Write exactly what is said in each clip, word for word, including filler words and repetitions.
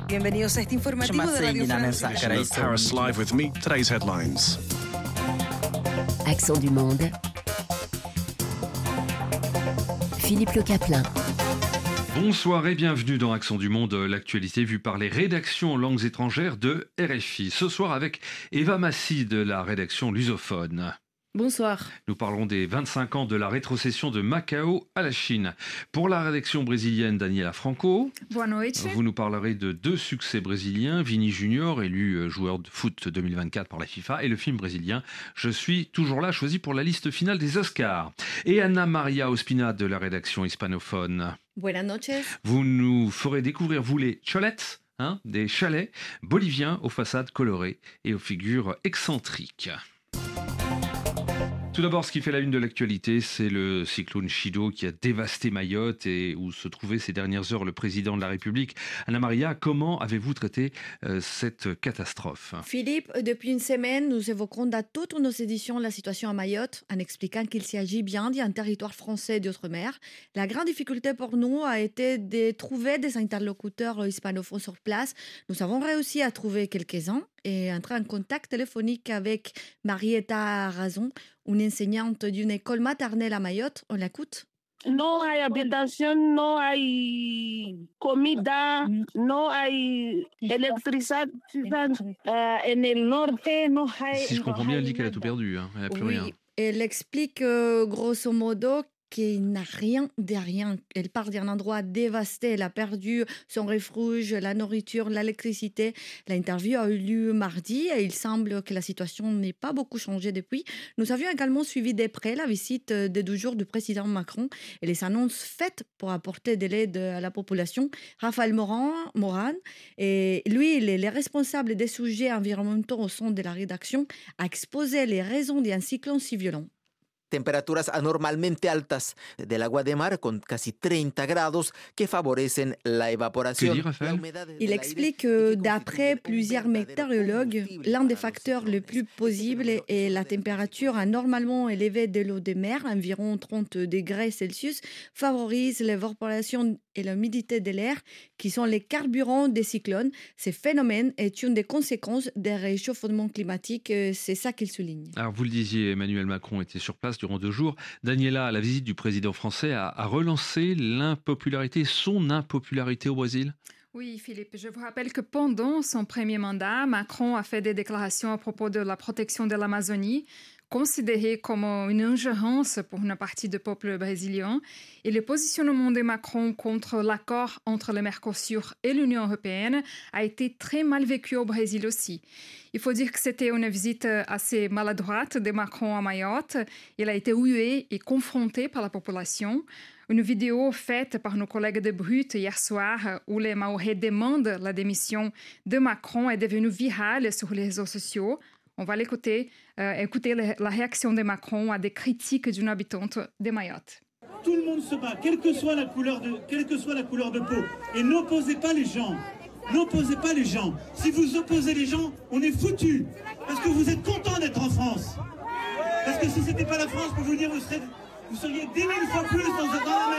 Bienvenidos a este informativo de Radio France. Paris Live with me. Today's headlines. Accent du monde. Philippe Le Caplin. Bonsoir et bienvenue dans Accent du Monde, l'actualité vue par les rédactions en langues étrangères de R F I. Ce soir avec Eva Massy de la rédaction lusophone. Bonsoir. Nous parlerons des vingt-cinq ans de la rétrocession de Macao à la Chine. Pour la rédaction brésilienne, Daniela Franco. Boa noite. Vous nous parlerez de deux succès brésiliens, Vini Junior, élu joueur de foot deux mille vingt-quatre par la FIFA, et le film brésilien Je suis toujours là, choisi pour la liste finale des Oscars. Et Anna Maria Ospina de la rédaction hispanophone. Buenas noches. Vous nous ferez découvrir, vous, les cholettes, hein, des chalets boliviens aux façades colorées et aux figures excentriques. Tout d'abord, ce qui fait la une de l'actualité, c'est le cyclone Chido qui a dévasté Mayotte et où se trouvait ces dernières heures le président de la République. Anna Maria, comment avez-vous traité euh, cette catastrophe ? Philippe, depuis une semaine, nous évoquons dans toutes nos éditions la situation à Mayotte en expliquant qu'il s'agit bien d'un territoire français d'outre-mer. La grande difficulté pour nous a été de trouver des interlocuteurs hispanophones sur place. Nous avons réussi à trouver quelques-uns et entrer en contact téléphonique avec Marietta Razon, une enseignante d'une école maternelle à Mayotte. On l'écoute. No hay habitación, no hay comida, no hay electricidad uh, en el norte, no hay... Si je comprends bien, elle dit qu'elle a tout perdu, hein. Elle n'a plus oui, rien. Elle explique euh, grosso modo qu'il n'a rien de rien. Elle part d'un endroit dévasté. Elle a perdu son refuge, la nourriture, l'électricité. L'interview a eu lieu mardi et il semble que la situation n'ait pas beaucoup changé depuis. Nous avions également suivi de près la visite de deux jours du président Macron et les annonces faites pour apporter de l'aide à la population. Raphaël Moran, Moran et lui, il est le responsable des sujets environnementaux au sein de la rédaction, a exposé les raisons d'un cyclone si violent. Temperaturas anormalmente altas del agua de mar con casi treinta grados que favorecen la evaporación. Il explique que d'après plusieurs météorologues, l'un des facteurs les plus possibles est la température anormalement élevée de l'eau de mer, environ trente degrés Celsius, favorise l'évaporation et l'humidité de l'air qui sont les carburants des cyclones. Ce phénomène est une des conséquences des réchauffements climatiques, c'est ça qu'il souligne. Alors vous le disiez, Emmanuel Macron était sur place durant deux jours. Daniela, la visite du président français a, a relancé l'impopularité, son impopularité au Brésil ? Oui, Philippe, je vous rappelle que pendant son premier mandat, Macron a fait des déclarations à propos de la protection de l'Amazonie, considérée comme une ingérence pour une partie du peuple brésilien. Et le positionnement de Macron contre l'accord entre le Mercosur et l'Union européenne a été très mal vécu au Brésil aussi. Il faut dire que c'était une visite assez maladroite de Macron à Mayotte. Il a été hué et confronté par la population. Une vidéo faite par nos collègues de Brut hier soir où les Mahorais demandent la démission de Macron est devenue virale sur les réseaux sociaux. On va l'écouter, euh, écouter la réaction de Macron à des critiques d'une habitante de Mayotte. Tout le monde se bat, quelle que soit la couleur de, quelle que soit la couleur de peau. Et n'opposez pas les gens. N'opposez pas les gens. Si vous opposez les gens, on est foutus. Parce que vous êtes contents d'être en France. Parce que si ce n'était pas la France, pour vous dire, vous, serez, vous seriez dix mille fois plus dans, dans la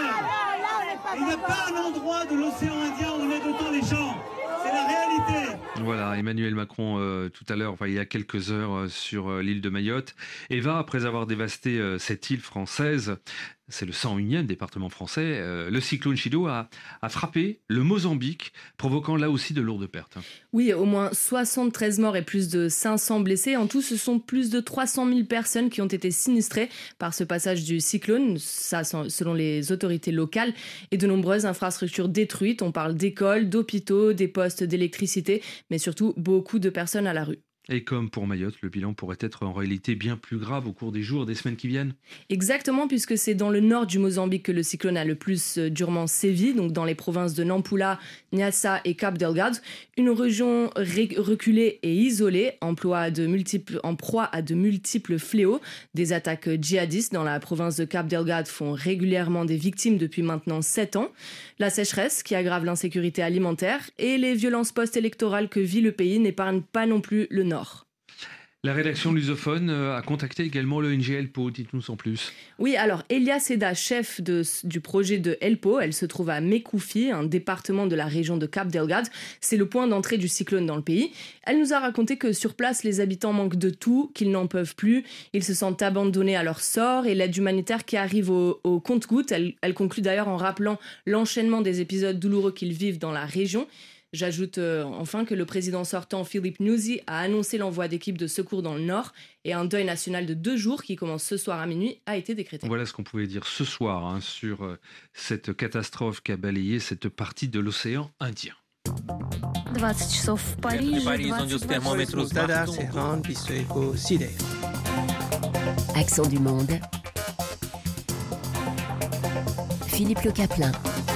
mer. Il n'y a pas un endroit de l'océan Indien où on aide autant les gens. C'est la réalité. Voilà, Emmanuel Macron euh, tout à l'heure, enfin, il y a quelques heures euh, sur euh, l'île de Mayotte. Eva, après avoir dévasté euh, cette île française, c'est le cent unième département français, euh, le cyclone Chido a, a frappé le Mozambique, provoquant là aussi de lourdes pertes. Oui, au moins soixante-treize morts et plus de cinq cents blessés. En tout, ce sont plus de trois cent mille personnes qui ont été sinistrées par ce passage du cyclone, ça selon les autorités locales, et de nombreuses infrastructures détruites. On parle d'écoles, d'hôpitaux, des postes d'électricité, mais surtout beaucoup de personnes à la rue. Et comme pour Mayotte, le bilan pourrait être en réalité bien plus grave au cours des jours, des semaines qui viennent. Exactement, puisque c'est dans le nord du Mozambique que le cyclone a le plus durement sévi, donc dans les provinces de Nampula, Niassa et Cap Delgado, une région ré- reculée et isolée, en proie, à de multiples, en proie à de multiples fléaux. Des attaques djihadistes dans la province de Cap Delgado font régulièrement des victimes depuis maintenant sept ans. La sécheresse qui aggrave l'insécurité alimentaire et les violences post-électorales que vit le pays n'épargnent pas non plus le nord. La rédaction lusophone a contacté également l'O N G Helpo, dites-nous en plus. Oui, alors Elia Seda, chef de, du projet de Helpo, elle se trouve à Mekoufi, un département de la région de Cap Delgado. C'est le point d'entrée du cyclone dans le pays. Elle nous a raconté que sur place, les habitants manquent de tout, qu'ils n'en peuvent plus. Ils se sentent abandonnés à leur sort et l'aide humanitaire qui arrive au, au compte-gouttes. Elle, elle conclut d'ailleurs en rappelant l'enchaînement des épisodes douloureux qu'ils vivent dans la région. J'ajoute euh, enfin que le président sortant, Philippe Nyusi, a annoncé l'envoi d'équipes de secours dans le nord et un deuil national de deux jours qui commence ce soir à minuit a été décrété. Voilà ce qu'on pouvait dire ce soir hein, sur euh, cette catastrophe qui a balayé cette partie de l'océan Indien. двадцать часов в Париже. Accent du monde. Philippe Le Caplin.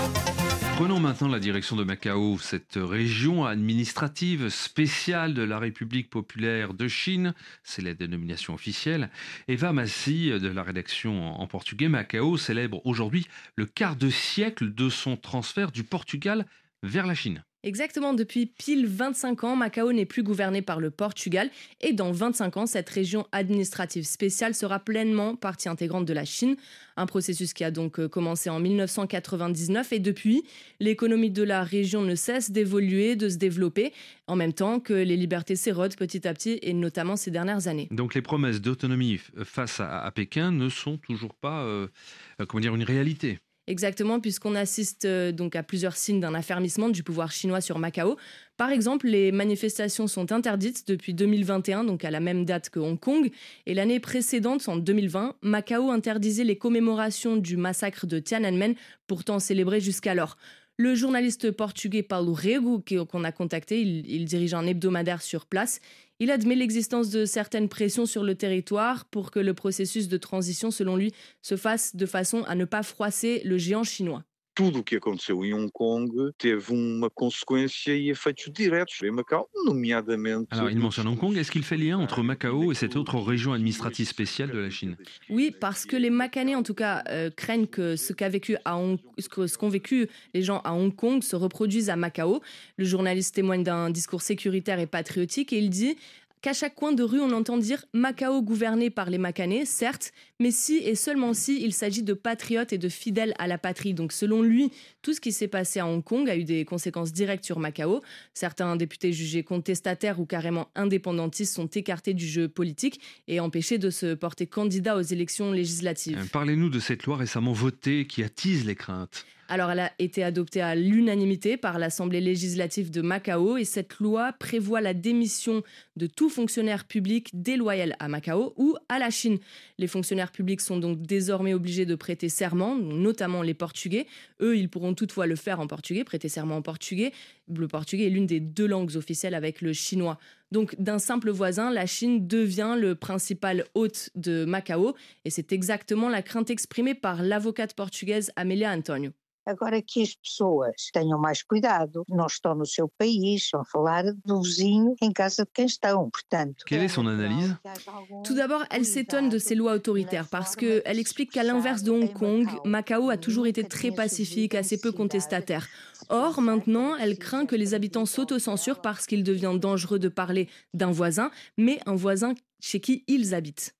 Prenons maintenant la direction de Macao, cette région administrative spéciale de la République populaire de Chine, c'est la dénomination officielle. Eva Massi de la rédaction en portugais, Macao célèbre aujourd'hui le quart de siècle de son transfert du Portugal vers la Chine. Exactement, depuis pile vingt-cinq ans, Macao n'est plus gouverné par le Portugal et dans vingt-cinq ans, cette région administrative spéciale sera pleinement partie intégrante de la Chine. Un processus qui a donc commencé en dix-neuf cent quatre-vingt-dix-neuf et depuis, l'économie de la région ne cesse d'évoluer, de se développer, en même temps que les libertés s'érodent petit à petit et notamment ces dernières années. Donc les promesses d'autonomie face à, à Pékin ne sont toujours pas euh, comment dire, une réalité. Exactement, puisqu'on assiste euh, donc à plusieurs signes d'un affermissement du pouvoir chinois sur Macao. Par exemple, les manifestations sont interdites depuis deux mille vingt et un, donc à la même date que Hong Kong. Et l'année précédente, en deux mille vingt, Macao interdisait les commémorations du massacre de Tiananmen, pourtant célébré jusqu'alors. Le journaliste portugais Paulo Rego, qu'on a contacté, il, il dirige un hebdomadaire sur place. Il admet l'existence de certaines pressions sur le territoire pour que le processus de transition, selon lui, se fasse de façon à ne pas froisser le géant chinois. Tudo o que aconteceu em Hong Kong teve uma consequência e efeitos diretos em Macau, nomeadamente... Alors, il mentionne Hong Kong. Est-ce qu'il fait lien entre Macao et cette autre région administrative spéciale de la Chine ? Oui, parce que les Macanais, en tout cas, euh, craignent que ce qu'a vécu à Hong... ce qu'ont vécu les gens à Hong Kong se reproduise à Macao. Le journaliste témoigne d'un discours sécuritaire et patriotique et il dit qu'à chaque coin de rue, on entend dire Macao gouverné par les Macanais, certes, mais si et seulement si il s'agit de patriotes et de fidèles à la patrie. Donc selon lui, tout ce qui s'est passé à Hong Kong a eu des conséquences directes sur Macao. Certains députés jugés contestataires ou carrément indépendantistes sont écartés du jeu politique et empêchés de se porter candidat aux élections législatives. Parlez-nous de cette loi récemment votée qui attise les craintes. Alors, elle a été adoptée à l'unanimité par l'Assemblée législative de Macao et cette loi prévoit la démission de tout fonctionnaire public déloyal à Macao ou à la Chine. Les fonctionnaires publics sont donc désormais obligés de prêter serment, notamment les Portugais. Eux, ils pourront toutefois le faire en portugais, prêter serment en portugais. Le portugais est l'une des deux langues officielles avec le chinois. Donc, d'un simple voisin, la Chine devient le principal hôte de Macao et c'est exactement la crainte exprimée par l'avocate portugaise Amélia António. Agora que as pessoas tenham mais cuidado, não estão no seu país, estão a falar do vizinho em casa de quem estão, portanto... Quelle est son analyse ? Tout d'abord, elle s'étonne de ces lois autoritaires parce qu'elle explique qu'à l'inverse de Hong Kong, Macao a toujours été très pacifique, assez peu contestataire. Or, maintenant, elle craint que les habitants s'autocensurent parce qu'il devient dangereux de parler d'un voisin, mais un voisin chez qui ils habitent.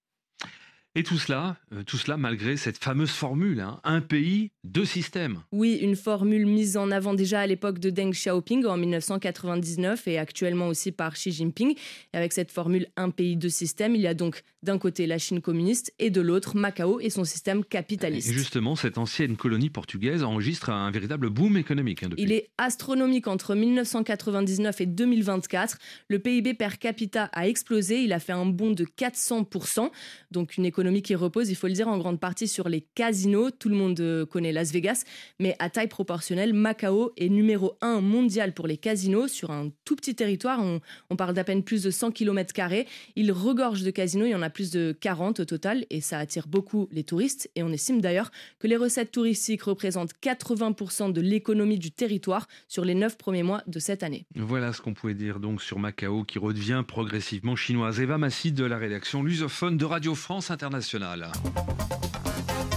Et tout cela, euh, tout cela malgré cette fameuse formule, hein, un pays, deux systèmes. Oui, une formule mise en avant déjà à l'époque de Deng Xiaoping en dix-neuf cent quatre-vingt-dix-neuf et actuellement aussi par Xi Jinping. Et avec cette formule un pays, deux systèmes, il y a donc d'un côté la Chine communiste et de l'autre Macao et son système capitaliste. Et justement, cette ancienne colonie portugaise enregistre un véritable boom économique. Hein, depuis. Il est astronomique entre dix-neuf cent quatre-vingt-dix-neuf et deux mille vingt-quatre. Le P I B per capita a explosé, il a fait un bond de quatre cents pour cent. Donc une économie qui repose, il faut le dire, en grande partie sur les casinos. Tout le monde connaît Las Vegas, mais à taille proportionnelle, Macao est numéro un mondial pour les casinos sur un tout petit territoire. On, on parle d'à peine plus de cent kilomètres carrés. Il regorge de casinos, il y en a plus de quarante au total et ça attire beaucoup les touristes. Et on estime d'ailleurs que les recettes touristiques représentent quatre-vingts pour cent de l'économie du territoire sur les neuf premiers mois de cette année. Voilà ce qu'on pouvait dire donc sur Macao qui redevient progressivement chinoise. Eva Massi de la rédaction lusophone de Radio France Internationale.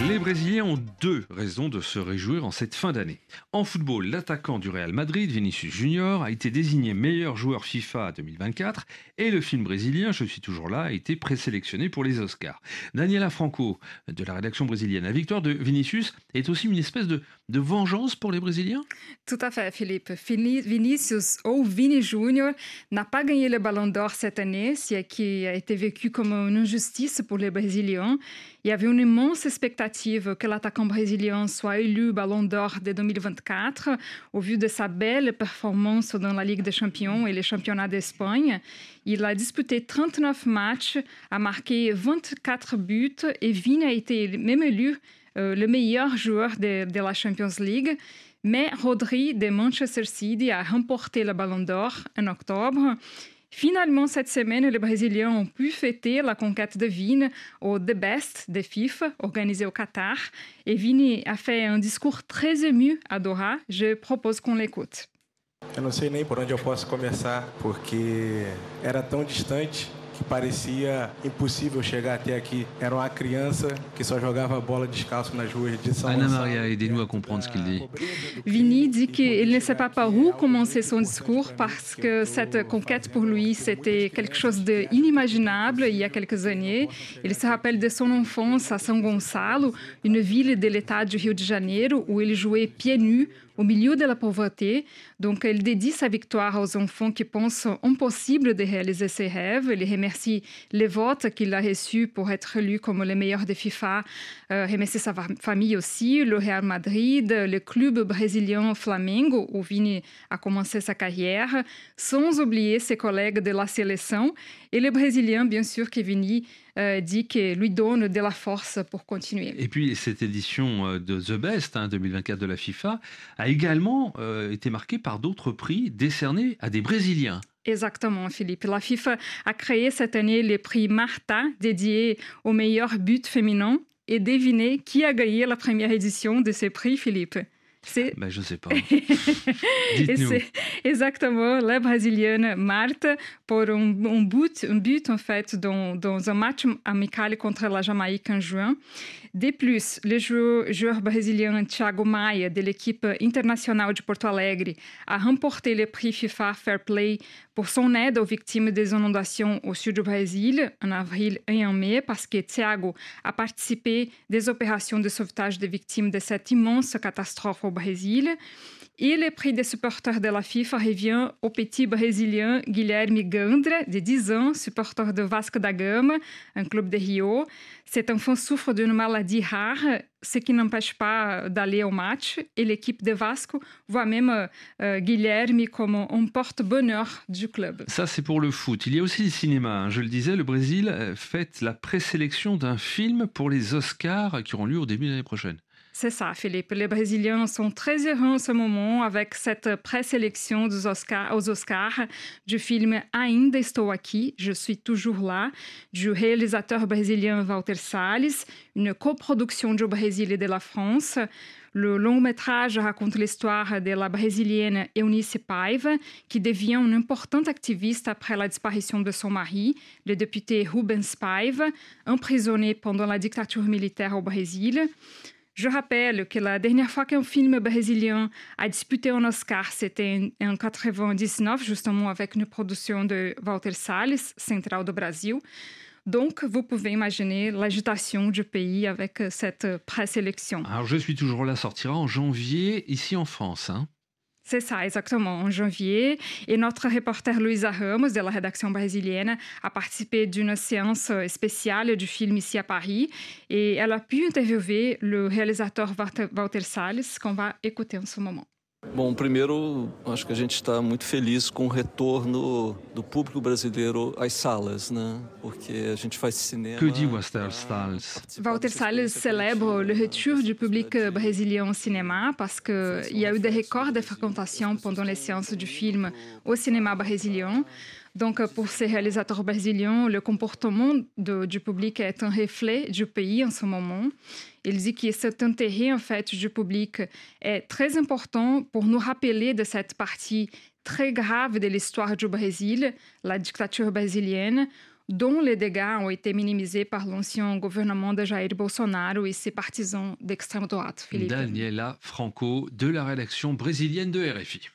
Les Brésiliens ont deux raisons de se réjouir en cette fin d'année. En football, l'attaquant du Real Madrid, Vinicius Junior, a été désigné meilleur joueur FIFA deux mille vingt-quatre et le film brésilien Je suis toujours là a été présélectionné pour les Oscars. Daniela Franco, de la rédaction brésilienne. La victoire de Vinicius est aussi une espèce de, de vengeance pour les Brésiliens? Tout à fait, Philippe. Vinicius ou Vini Junior n'a pas gagné le Ballon d'Or cette année, ce qui a été vécu comme une injustice pour les Brésiliens. Il y avait une immense expectative que l'attaquant brésilien soit élu Ballon d'Or de deux mille vingt-quatre au vu de sa belle performance dans la Ligue des Champions et les championnats d'Espagne. Il a disputé trente-neuf matchs, a marqué vingt-quatre buts et Vini a été même élu euh, le meilleur joueur de, de la Champions League. Mais Rodri de Manchester City a remporté le Ballon d'Or en octobre. Finalement, cette semaine, les Brésiliens ont pu fêter la conquête de Vini au The Best de FIFA, organisé au Qatar. Et Vini a fait un discours très ému à Doha. Je propose qu'on l'écoute. Eu não sei nem por onde eu posso começar, porque era tão distante que parecia impossível chegar até aqui. Era uma criança que só jogava bola descalço nas ruas de São Gonçalo. Anna Maria, aidez-nous à comprendre ce qu'il dit. Vini dit qu'il ne sait pas par où commencer son discours parce que cette conquête pour lui, c'était quelque chose d'inimaginable il y a quelques années. Il se rappelle de son enfance à São Gonçalo, une ville de l'État du Rio de Janeiro où il jouait pieds nus au milieu de la pauvreté. Donc, elle dédie sa victoire aux enfants qui pensent impossible de réaliser ses rêves. Il remercie les votes qu'il a reçus pour être élu comme le meilleur de FIFA. Euh, remercie sa famille aussi, le Real Madrid, le club brésilien Flamengo, où Vini a commencé sa carrière, sans oublier ses collègues de la sélection. Et le Brésilien, bien sûr, que Vini euh, dit qu'il lui donne de la force pour continuer. Et puis, cette édition de The Best hein, deux mille vingt-quatre de la FIFA a également euh, été marquée par d'autres prix décernés à des Brésiliens. Exactement, Philippe. La FIFA a créé cette année le prix Marta, dédié au meilleur but féminin. Et devinez qui a gagné la première édition de ce prix, Philippe? C'est... Ben, je ne sais pas. Et c'est exactement la Brésilienne Marta pour un, un, but, un but en fait dans, dans un match amical contre la Jamaïque en juin. De plus, le joueur, joueur brésilien Thiago Maia de l'équipe internationale de Porto Alegre a remporté le prix FIFA Fair Play pour son aide aux victimes des inondations au sud du Brésil en avril et en mai parce que Thiago a participé des opérations de sauvetage des victimes de cette immense catastrophe au Brésil. Et le prix des supporters de la FIFA revient au petit Brésilien Guilherme Gandra, de dix ans, supporter de Vasco da Gama, un club de Rio. Cet enfant souffre d'une maladie rare, ce qui n'empêche pas d'aller au match. Et l'équipe de Vasco voit même euh, Guilherme comme un porte-bonheur du club. Ça, c'est pour le foot. Il y a aussi le cinéma. Hein. Je le disais, le Brésil fête la présélection d'un film pour les Oscars qui auront lieu au début de l'année prochaine. C'est ça, Philippe. Les Brésiliens sont très heureux en ce moment avec cette présélection aux Oscars, aux Oscars du film Ainda Estou Aqui, Je suis toujours là, du réalisateur brésilien Walter Salles, une coproduction du Brésil et de la France. Le long-métrage raconte l'histoire de la brésilienne Eunice Paiva, qui devient une importante activiste après la disparition de son mari, le député Rubens Paiva, emprisonné pendant la dictature militaire au Brésil. Je rappelle que la dernière fois qu'un film brésilien a disputé un Oscar, c'était en, en quatre-vingt-dix-neuf, justement avec une production de Walter Salles, Central do Brasil. Donc, vous pouvez imaginer l'agitation du pays avec cette présélection. Alors, Je suis toujours là sortira en janvier, ici en France, hein? C'est ça, exactement, en janvier. Et notre reporter Luisa Ramos, de la rédaction brésilienne, a participé d'une séance spéciale du film ici à Paris. Et elle a pu interviewer le réalisateur Walter Salles, qu'on va écouter en ce moment. Bom, primeiro, acho que a gente está muito feliz com o retorno do público brasileiro às salas, né? Porque a gente faz cinema. Que dit Walter Salles? Walter Salles célèbre le retour du public brésilien au cinéma parce qu'il y a eu des records de fréquentation pendant les séances du film au cinéma brésilien. Donc, pour ces réalisateurs brésiliens, le comportement de, du public est un reflet du pays en ce moment. Il dit que cet intérêt, en fait, du public est très important pour nous rappeler de cette partie très grave de l'histoire du Brésil, la dictature brésilienne, dont les dégâts ont été minimisés par l'ancien gouvernement de Jair Bolsonaro et ses partisans d'extrême droite. Philippe. Daniela Franco de la rédaction brésilienne de R F I.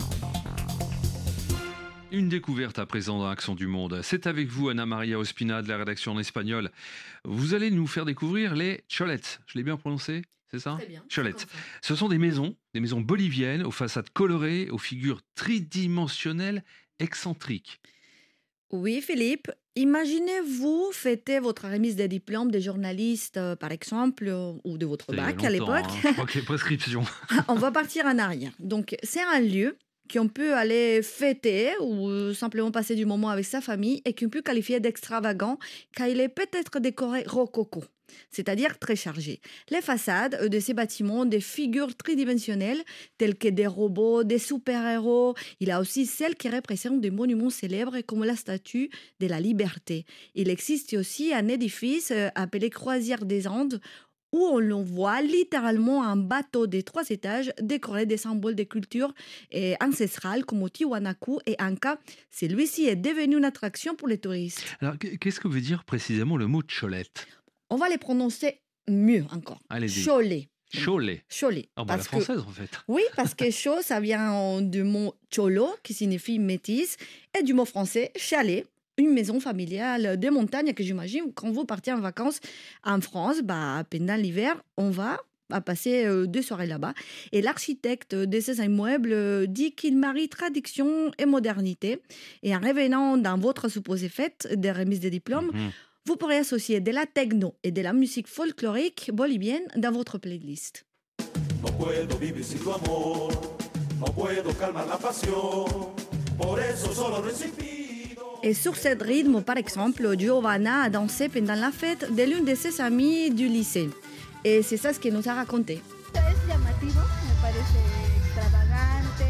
Une découverte à présent dans Accent du Monde. C'est avec vous, Ana Maria Ospina, de la rédaction en espagnol. Vous allez nous faire découvrir les cholettes. Je l'ai bien prononcé, c'est ça ? Très bien. Cholettes. Ce sont des maisons, des maisons boliviennes, aux façades colorées, aux figures tridimensionnelles, excentriques. Oui, Philippe. Imaginez-vous fêter votre remise des diplômes des journalistes, euh, par exemple, euh, ou de votre bac à l'époque. Hein. Je crois que les prescriptions. On va partir en arrière. Donc, c'est un lieu qu'on peut aller fêter ou simplement passer du moment avec sa famille et qu'on peut qualifier d'extravagant car il est peut-être décoré rococo, c'est-à-dire très chargé. Les façades de ces bâtiments ont des figures tridimensionnelles telles que des robots, des super-héros. Il y a aussi celles qui représentent des monuments célèbres comme la statue de la Liberté. Il existe aussi un édifice appelé Croisière des Andes où on l'on voit littéralement un bateau de trois étages décoré des symboles de culture et ancestrales comme Tiwanaku et Anka. Celui-ci est devenu une attraction pour les touristes. Alors, qu'est-ce que veut dire précisément le mot cholette ? On va les prononcer mieux encore. Allez-y. Cholet. Cholet. Cholet. Ah bah la française en fait. Oui, parce que chaud, ça vient du mot cholo, qui signifie métis, et du mot français chalet, une maison familiale des montagnes que j'imagine quand vous partez en vacances en France, bah, pendant l'hiver, on va à passer euh, deux soirées là-bas. Et l'architecte de ces immeubles euh, dit qu'il marie tradition et modernité. Et en revenant dans votre supposée fête des remises des diplômes, mmh. vous pourrez associer de la techno et de la musique folklorique bolivienne dans votre playlist. No puedo vivir sin tu amor, no puedo calmar la pasión, por eso solo respiro. Et sur ce rythme, par exemple, Giovanna a dansé pendant la fête de l'une de ses amies du lycée. Et c'est ça ce qu'elle nous a raconté. Es llamativo, me parece extravagante,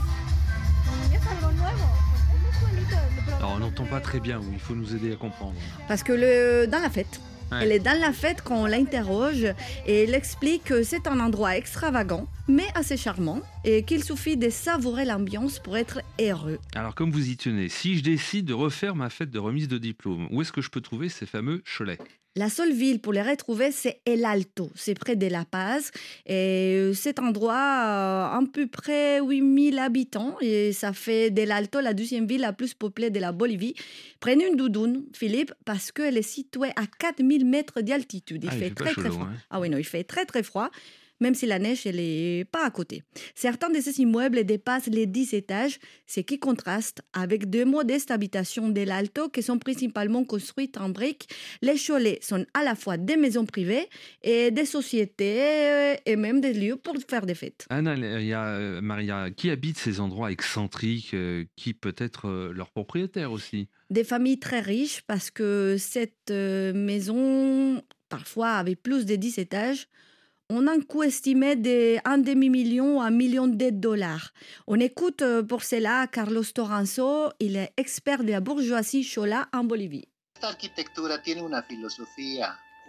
es algo nuevo, es muy bonito. Alors on n'entend pas très bien, il faut nous aider à comprendre. Parce que le, dans la fête, ouais. Elle est dans la fête quand on l'interroge et elle explique que c'est un endroit extravagant, mais assez charmant et qu'il suffit de savourer l'ambiance pour être heureux. Alors comme vous y tenez, si je décide de refaire ma fête de remise de diplôme, où est-ce que je peux trouver ces fameux cholets ? La seule ville pour les retrouver, c'est El Alto, c'est près de La Paz. Et cet endroit a à peu près huit mille habitants et ça fait d'El Alto la deuxième ville la plus peuplée de la Bolivie. Prenez une doudoune, Philippe, parce qu'elle est située à quatre mille mètres d'altitude. Il, ah, fait il fait très chaud, très froid. Hein. Ah oui, non, il fait très très froid. Même si la neige, elle n'est pas à côté. Certains de ces immeubles dépassent les dix étages, ce qui contraste avec deux modestes habitations de l'Alto qui sont principalement construites en briques. Les cholets sont à la fois des maisons privées et des sociétés et même des lieux pour faire des fêtes. Anna, il y a, Maria, qui habite ces endroits excentriques, euh, qui peut être euh, leur propriétaire aussi ? Des familles très riches parce que cette euh, maison, parfois avec plus de dix étages, on a un coût estimé d'un demi-million à un million de dollars. On écoute pour cela Carlos Toranzo, il est expert de la bourgeoisie chola en Bolivie. Cette architecture a une philosophie.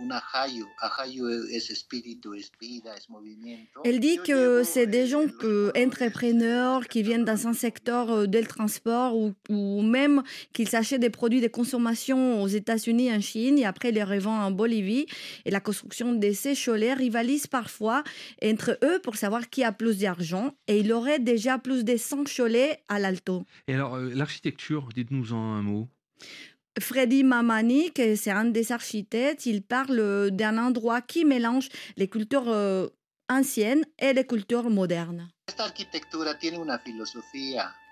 Elle dit que c'est des gens que, entrepreneurs qui viennent dans un secteur du transport ou, ou même qu'ils achètent des produits de consommation aux États-Unis, en Chine et après les revendent en Bolivie. Et la construction de ces cholets rivalise parfois entre eux pour savoir qui a plus d'argent. Et il aurait déjà plus de cent cholets à l'Alto. Et alors, euh, l'architecture, dites-nous en un mot. Freddy Mamani, c'est un des architectes, il parle d'un endroit qui mélange les cultures euh, anciennes et les cultures modernes. Cette architecture a une philosophie.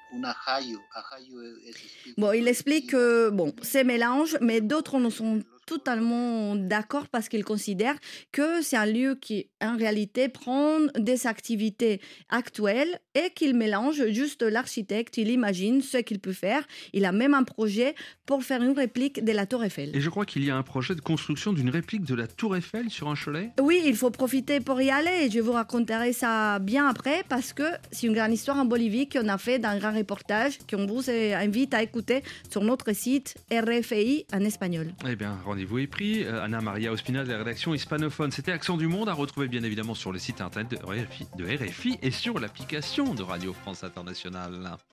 Bon, il explique que bon, c'est mélange, mais d'autres ne sont totalement d'accord parce qu'ils considèrent que c'est un lieu qui, en réalité, prend des activités actuelles et qu'il mélange juste l'architecte. Il imagine ce qu'il peut faire. Il a même un projet pour faire une réplique de la Tour Eiffel. Et je crois qu'il y a un projet de construction d'une réplique de la Tour Eiffel sur un cholet ? Oui, il faut profiter pour y aller. Je vous raconterai ça bien après parce que c'est une grande histoire en Bolivie qu'on a fait dans un grand reportage qu'on vous invite à écouter sur notre site R F I en espagnol. Eh bien, rendez-vous est pris. Ana Maria Ospina de la rédaction hispanophone. C'était Accent du Monde à retrouver bien évidemment sur le site internet de R F I, de R F I et sur l'application de Radio France Internationale.